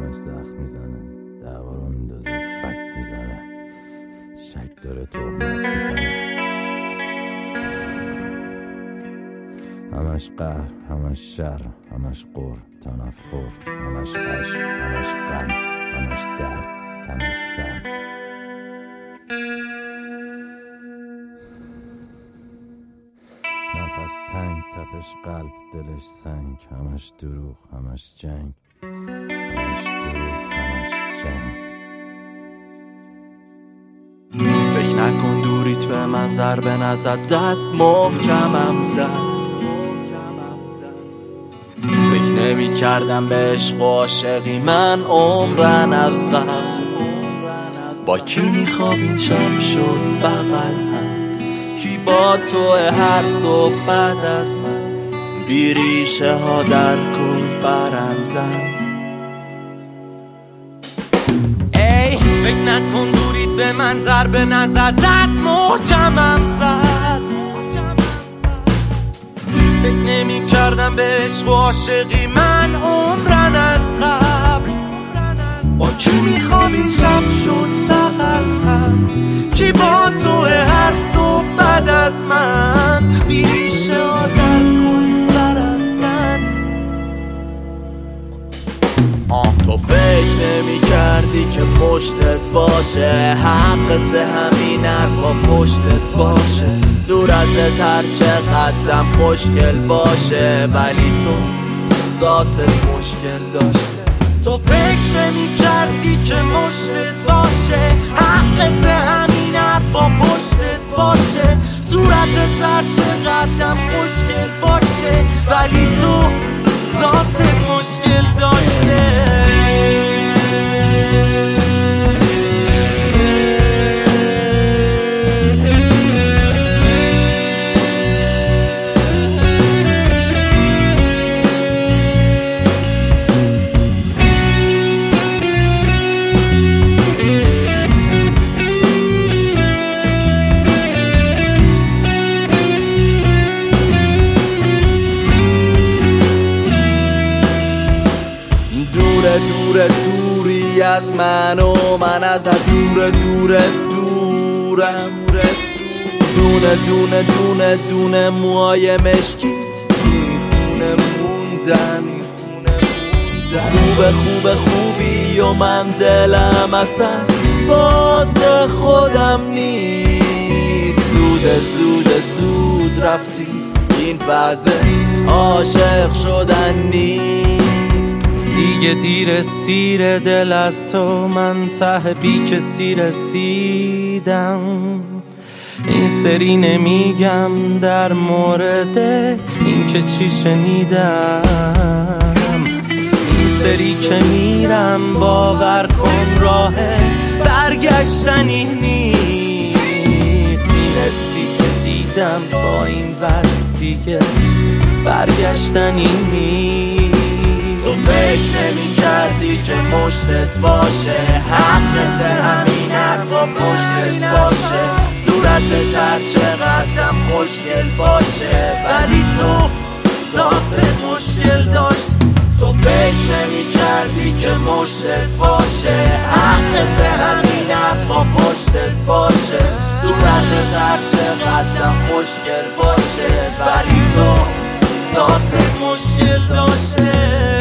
همش زخم میزنه، دعوا رو میندازه، فک میزنه، شک داره، تهمت میزنه. همش قهر، همش شر، همش قر، تنفر، همش عشق، همش غم، همش درد، تنش سرد. نفس تنگ، تپش قلب، دلش سنگ، همش دروغ، همش جنگ، همش دروغ، همش جنگ. فکر نکن دوریت به من ضربه نزد، زد محکمم زد. فکر نمی کردم به عشق و عاشقی من عمرن از قبل. با کی میخواب این شب شد بغل هم، کی با تو هر صبح بعد از من، بی ریشه ها در کن برندم. ای فکر نکن دوریت به من ضربه نزد، زد محکمم زد. فکر نمی کردم به عشق و عاشقی من عمرن از قبل. با کی میخواب این شب شد بغل هم، کی با تو هر صبح بعد از من، بی ریشه ها در کن برندن. تو فکر نمی کردی که پشتت باشه، حقت همین حرفا پشتت باشه، صورتت هر چقدرم خوشگل باشه، ولی تو ذاتت مشکل داشته. تو فکر نمی کردی که مشتت باشه، حقت همین حرفا پشتت باشه، صورتت هر چقدرم خوشگل باشه، ولی تو ذاتت مشکل داشته. دوری از من و من از دورم. دونه موهای مشکیت توی خونه موندن. خوبی و من دلم اصلا واسه خودم نیست. زود رفتی، این وضع عاشق شدن نیست. دیگه دیر سیر دل از تو، من ته بی کسی رسیدم. این سری نمیگم در مورد این که چی شنیدم، این سری که میرم باور کن راه برگشتنی نیست. این حسی که دیدم با این وضع دیگه برگشتنی نیست. تو فکر نمی کردی که مشتت باشه، حقت همین حرفا پشتش باشه، صورتت هر چقدرم خوشگل باشه، ولی تو ذاتت مشکل داشت. تو فکر نمی کردی که مشتت باشه، حقت همین حرفا پشتت باشه، صورتت هر چقدرم خوشگل باشه، ولی تو ذاتت مشکل داشته.